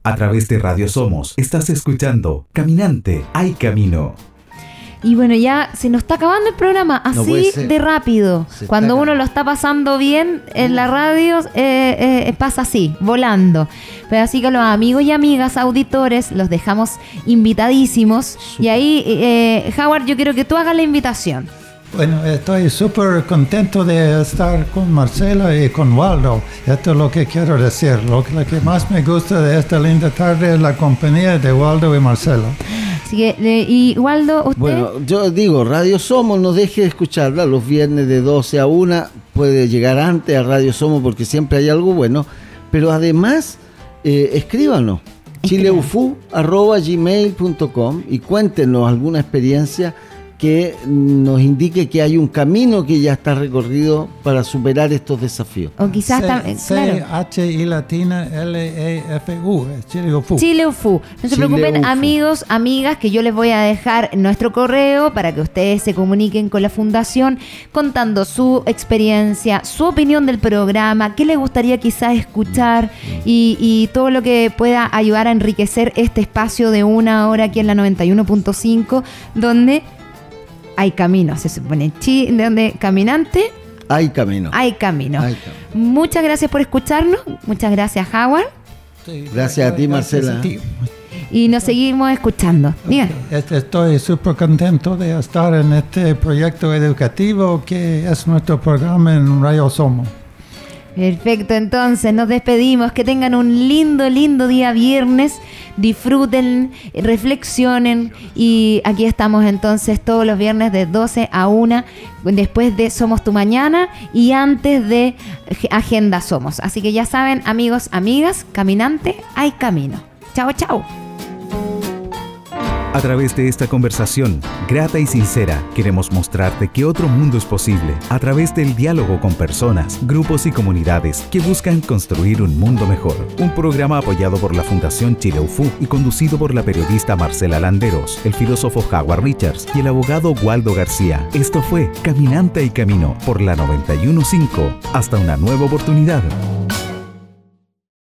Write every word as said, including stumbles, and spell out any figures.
A través de Radio Somos, estás escuchando Caminante, hay camino. Y bueno, ya se nos está acabando el programa así no de rápido. Se Cuando uno lo está pasando bien en la radio, eh, eh, pasa así, volando. Pero así que los amigos y amigas auditores los dejamos invitadísimos. Super. Y ahí, eh, Howard, yo quiero que tú hagas la invitación. Bueno, estoy súper contento de estar con Marcela y con Waldo. Esto es lo que quiero decir. Lo que, lo que más me gusta de esta linda tarde es la compañía de Waldo y Marcela. Así que, eh, y Waldo, ¿usted? Bueno, yo digo, Radio Somos, no deje de escucharla los viernes de doce a una. Puede llegar antes a Radio Somos porque siempre hay algo bueno. Pero además, eh, escríbanos. chileufu arroba gmail punto com y cuéntenos alguna experiencia que nos indique que hay un camino que ya está recorrido para superar estos desafíos. O quizás también, claro. C H I latina L E F U, Chileufu. Chileufu. No se preocupen, amigos, amigas, que yo les voy a dejar nuestro correo para que ustedes se comuniquen con la fundación contando su experiencia, su opinión del programa, qué les gustaría quizás escuchar y, y todo lo que pueda ayudar a enriquecer este espacio de una hora aquí en la noventa y uno punto cinco, donde hay camino, se supone. Chi, de donde caminante. Hay camino. Hay camino. Hay camino. Muchas gracias por escucharnos. Muchas gracias, Howard. Sí, gracias a ti, Marcela. A ti. Y nos seguimos escuchando. Digan. Estoy súper contento de estar en este proyecto educativo que es nuestro programa en Radio Somos. Perfecto, entonces nos despedimos. Que tengan un lindo, lindo día viernes. Disfruten, reflexionen. Y aquí estamos entonces todos los viernes de doce a una. Después de Somos Tu Mañana y antes de Agenda Somos. Así que ya saben, amigos, amigas, caminante, hay camino. Chao, chao. A través de esta conversación, grata y sincera, queremos mostrarte que otro mundo es posible a través del diálogo con personas, grupos y comunidades que buscan construir un mundo mejor. Un programa apoyado por la Fundación Chileufu y conducido por la periodista Marcela Landeros, el filósofo Howard Richards y el abogado Waldo García. Esto fue Caminante y Camino por la noventa y uno punto cinco. Hasta una nueva oportunidad.